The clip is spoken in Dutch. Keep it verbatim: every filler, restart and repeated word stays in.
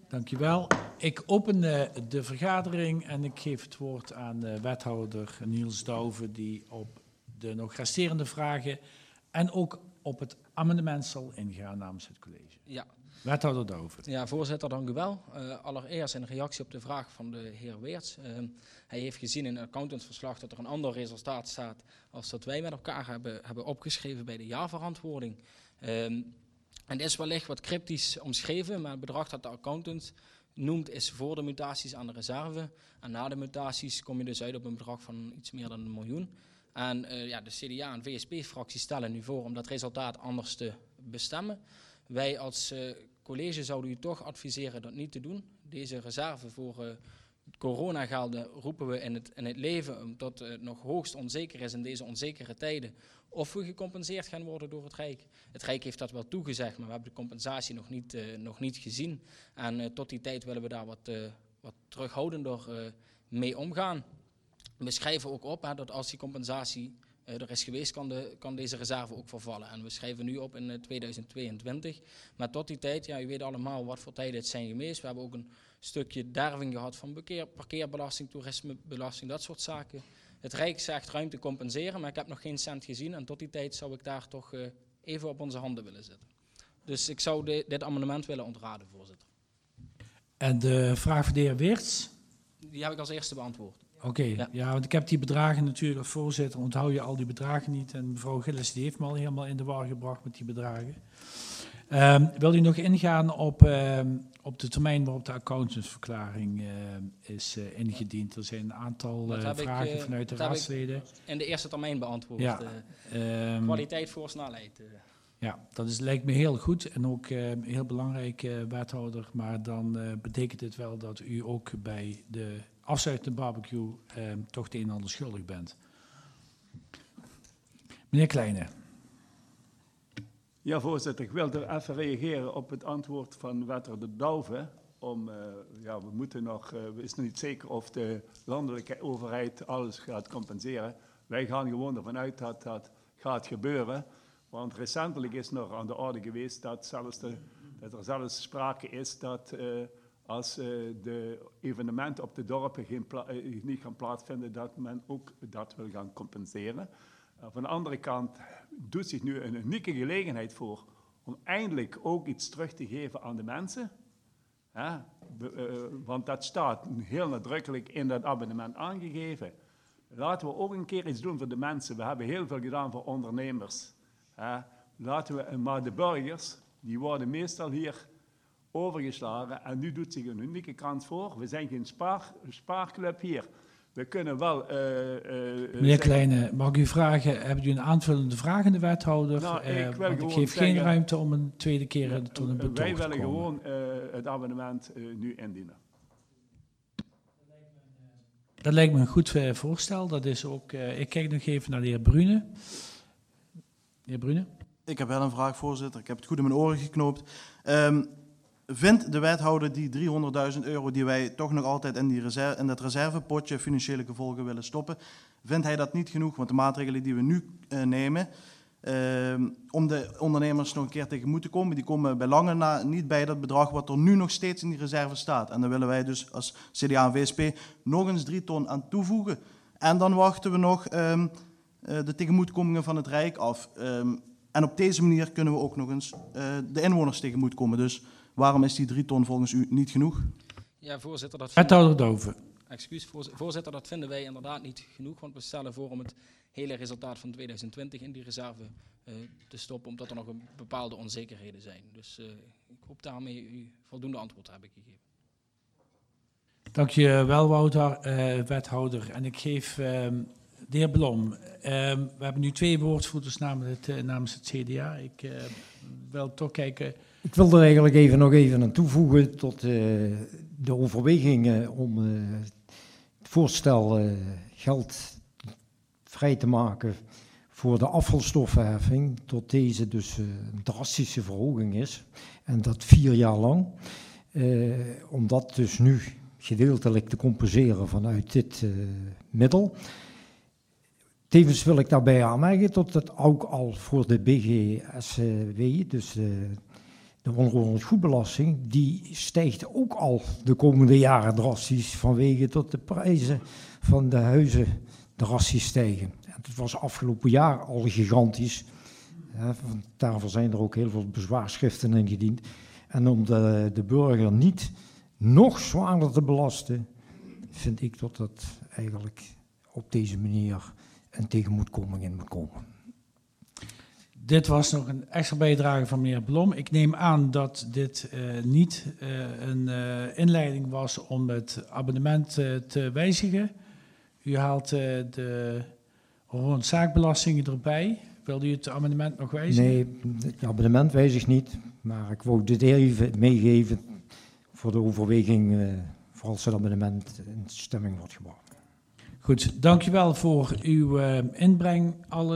Dankjewel. Ik open uh, de vergadering en ik geef het woord aan uh, wethouder Niels Douwe, die op de nog resterende vragen en ook op het amendement zal ingaan namens het college. Ja. Wethouder Douwe. Ja, voorzitter, dank u wel. Uh, allereerst in reactie op de vraag van de heer Weerts. Uh, hij heeft gezien in het accountantsverslag dat er een ander resultaat staat als dat wij met elkaar hebben, hebben opgeschreven bij de jaarverantwoording. Um, en dit is wellicht wat cryptisch omschreven, maar het bedrag dat de accountant noemt is voor de mutaties aan de reserve. En na de mutaties kom je dus uit op een bedrag van iets meer dan een miljoen. En uh, ja, de C D A en V S P-fractie stellen nu voor om dat resultaat anders te bestemmen. Wij als uh, college zouden u toch adviseren dat niet te doen. Deze reserve voor uh, coronagelden roepen we in het, in het leven, omdat het nog hoogst onzeker is in deze onzekere tijden of we gecompenseerd gaan worden door het Rijk. Het Rijk heeft dat wel toegezegd, maar we hebben de compensatie nog niet, uh, nog niet gezien. En uh, tot die tijd willen we daar wat, uh, wat terughoudender uh, mee omgaan. We schrijven ook op hè, dat als die compensatie uh, er is geweest, kan, de, kan deze reserve ook vervallen. En we schrijven nu op in uh, tweeduizend tweeëntwintig. Maar tot die tijd, ja, u weet allemaal wat voor tijden het zijn geweest. We hebben ook een stukje derving gehad van bekeer, parkeerbelasting, toerismebelasting, dat soort zaken. Het Rijk zegt ruimte compenseren, maar ik heb nog geen cent gezien. En tot die tijd zou ik daar toch uh, even op onze handen willen zitten. Dus ik zou de, dit amendement willen ontraden, voorzitter. En de vraag van de heer Weerts? Die heb ik als eerste beantwoord. Oké, okay, ja. ja, want ik heb die bedragen natuurlijk als voorzitter, onthoud je al die bedragen niet. En mevrouw Gillis die heeft me al helemaal in de war gebracht met die bedragen. Um, wil u nog ingaan op, um, op de termijn waarop de accountantsverklaring uh, is uh, ingediend? Er zijn een aantal uh, vragen ik, uh, vanuit de raadsleden. In de eerste termijn beantwoord. Ja, uh, um, kwaliteit voor snelheid. Uh. Ja, dat is, lijkt me heel goed en ook uh, heel belangrijk, uh, wethouder. Maar dan uh, betekent het wel dat u ook bij de afsluitende barbecue uh, toch het een en ander schuldig bent. Meneer Kleine. Ja, voorzitter, ik wilde even reageren op het antwoord van wethouder Douwe. Om, uh, ja, we moeten nog, uh, we is nog niet zeker of de landelijke overheid alles gaat compenseren. Wij gaan gewoon ervan uit dat dat gaat gebeuren. Want recentelijk is nog aan de orde geweest dat, zelfs de, dat er zelfs sprake is dat uh, als uh, de evenementen op de dorpen geen uh, niet gaan plaatsvinden, dat men ook dat wil gaan compenseren. Uh, van de andere kant doet zich nu een unieke gelegenheid voor om eindelijk ook iets terug te geven aan de mensen. Hè? Be, uh, want dat staat heel nadrukkelijk in dat abonnement aangegeven. Laten we ook een keer iets doen voor de mensen. We hebben heel veel gedaan voor ondernemers. Hè? Laten we, maar de burgers, die worden meestal hier overgeslagen. En nu doet zich een unieke kans voor. We zijn geen spaar, spaarclub hier. We kunnen wel... Uh, uh, Meneer zeggen, Kleine, mag ik u vragen, hebt u een aanvullende vraag aan de wethouder? Nou, ik, uh, wil want ik geef zeggen, geen ruimte om een tweede keer ja, tot een betoog te komen. Wij willen gewoon uh, het abonnement uh, nu indienen. Dat lijkt me een goed uh, voorstel. Dat is ook, uh, ik kijk nog even naar de heer Brune. De heer Brune? Ik heb wel een vraag, voorzitter. Ik heb het goed in mijn oren geknoopt. Um, Vindt de wethouder die driehonderdduizend euro die wij toch nog altijd in, die reserve, in dat reservepotje financiële gevolgen willen stoppen, vindt hij dat niet genoeg? Want de maatregelen die we nu uh, nemen, uh, om de ondernemers nog een keer tegemoet te komen, die komen bij lange na niet bij dat bedrag wat er nu nog steeds in die reserve staat. En daar willen wij dus als C D A en V S P nog eens drie ton aan toevoegen. En dan wachten we nog um, uh, de tegemoetkomingen van het Rijk af. Um, en op deze manier kunnen we ook nog eens uh, de inwoners tegemoetkomen. Dus waarom is die drie ton volgens u niet genoeg? Ja, voorzitter, dat wethouder Douwe. Excuus, voorzitter, dat vinden wij inderdaad niet genoeg, want we stellen voor om het hele resultaat van tweeduizend twintig in die reserve uh, te stoppen, omdat er nog een bepaalde onzekerheden zijn. Dus uh, ik hoop daarmee u voldoende antwoord te hebben gegeven. Dank je wel, Wouter, uh, wethouder. En ik geef uh, de heer Blom. Uh, we hebben nu twee woordvoerders namens het, uh, namens het C D A. Ik uh, wil toch kijken... Ik wil er eigenlijk even nog even aan toevoegen tot uh, de overwegingen om uh, het voorstel uh, geld vrij te maken voor de afvalstoffenheffing, tot deze dus uh, een drastische verhoging is. En dat vier jaar lang. Uh, om dat dus nu gedeeltelijk te compenseren vanuit dit uh, middel. Tevens wil ik daarbij aanmerken dat het ook al voor de B G S W, dus uh, de onroerend goedbelasting, die stijgt ook al de komende jaren drastisch vanwege dat de prijzen van de huizen drastisch stijgen. Het was afgelopen jaar al gigantisch. Ja, daarvoor zijn er ook heel veel bezwaarschriften ingediend. En om de, de burger niet nog zwaarder te belasten, vind ik dat dat eigenlijk op deze manier een tegemoetkoming in moet komen. Dit was nog een extra bijdrage van meneer Blom. Ik neem aan dat dit uh, niet uh, een uh, inleiding was om het abonnement uh, te wijzigen. U haalt uh, de rondzaakbelastingen erbij. Wilde u het amendement nog wijzigen? Nee, het abonnement wijzigt niet. Maar ik wou dit even meegeven voor de overweging, uh, voor als het abonnement in stemming wordt gebracht. Goed, dankjewel voor uw uh, inbreng. Alle